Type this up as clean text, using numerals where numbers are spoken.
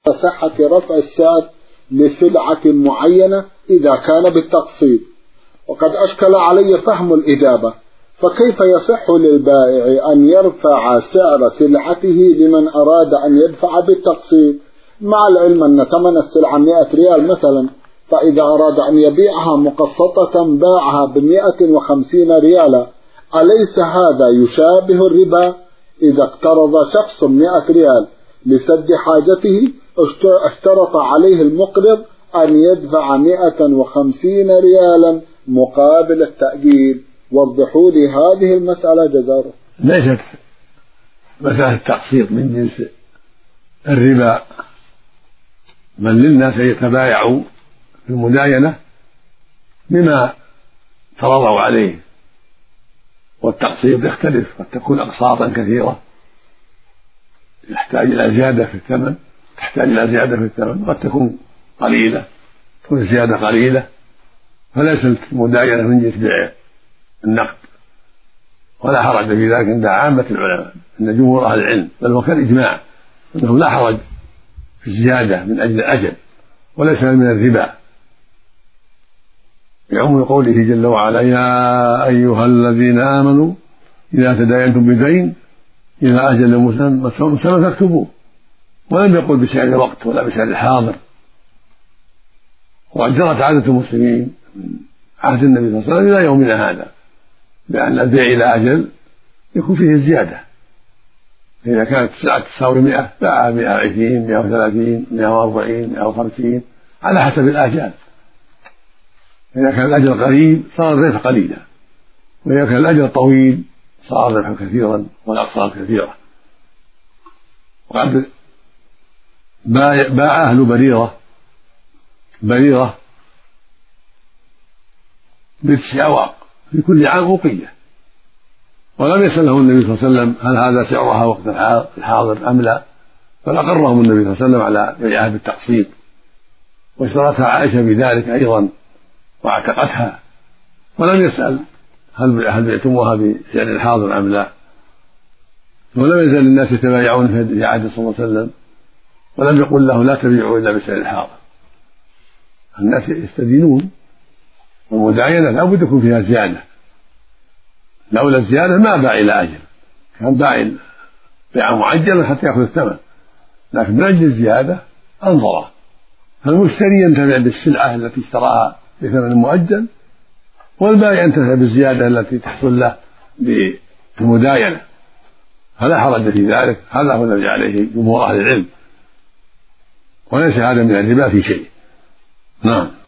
صحة رفع السعر لسلعة معينة إذا كان بالتقسيط، وقد أشكل علي فهم الإجابة، فكيف يصح للبائع أن يرفع سعر سلعته لمن أراد أن يدفع بالتقسيط، مع العلم أن ثمن السلعة 100 ريال مثلا، فإذا أراد أن يبيعها مقسطة باعها ب150 ريالا، أليس هذا يشابه الربا؟ إذا اقترض شخص 100 ريال لسد حاجته، اشترط عليه المقرض أن يدفع 150 ريالا مقابل التأجيل. وضحوا لي هذه المسألة جزاكم. ليست مسألة التقسيط من جنس الربا، بل للناس أن يتبايعوا في المداينة بما ترضوا عليه، والتقسيط يختلف، قد تكون أقساطا كثيرة يحتاج إلى زيادة في الثمن، قد تكون قليلة، تكون الزيادة قليلة، فليست المداينة من جنس بيع النقد، ولا حرج في ذلك عند عامة العلماء، عند جمهور أهل العلم، بل هو كالإجماع أنه لا حرج في الزيادة من أجل الأجل، وليس من الربا، بعموم قوله جل وعلا: يا أيها الذين آمنوا إذا تداينتم بدين إلى أجل مسمى فاكتبوه، ولم يقل بسعر الوقت ولا بسعر الحاضر. وقد جرت عادة المسلمين من عهد النبي صلى الله عليه وسلم إلى يومنا هذا بأن البيع إلى أجل يكون فيه الزيادة، إذا كانت السلعة تساوي 100 باع 120 130 140 150 على حسب الآجال. إذا كان الأجل قريب صار الربح قليلا، وإذا كان الأجل طويل صار الربح كثيرا والأقساط كثيرة. وقد باع أهل بريرة ب9 أواق في كل عام أوقية، ولم يسأله النبي صلى الله عليه وسلم هل هذا سعرها وقت الحاضر أم لا، فأقرهم النبي صلى الله عليه وسلم على بيعها بالتقسيط، واشترتها عائشة بذلك أيضا واعتقتها، ولم يسأل هل بعتموها بسعر الحاضر أم لا. ولم يزل الناس يتبايعون في عهد صلى الله عليه وسلم، ولم يقل له لا تبيعوا إلا بسعر الحاضر. الناس يستدينون، والمداينة لا بد يكون فيها زيادة، لولا الزيادة ما باع إلى أجل، كان باع بيع معجلا حتى يأخذ الثمن، لكن من أجل الزيادة أنظره، فالمشتري ينتفع بالسلعة التي اشتراها بثمن مؤجل، والبائع ينتفع بالزيادة التي تحصل له بالمداينة، فلا حرج في ذلك. هذا هو الذي عليه جمهور أهل العلم، وليس هذا من الربا في شيء. نعم.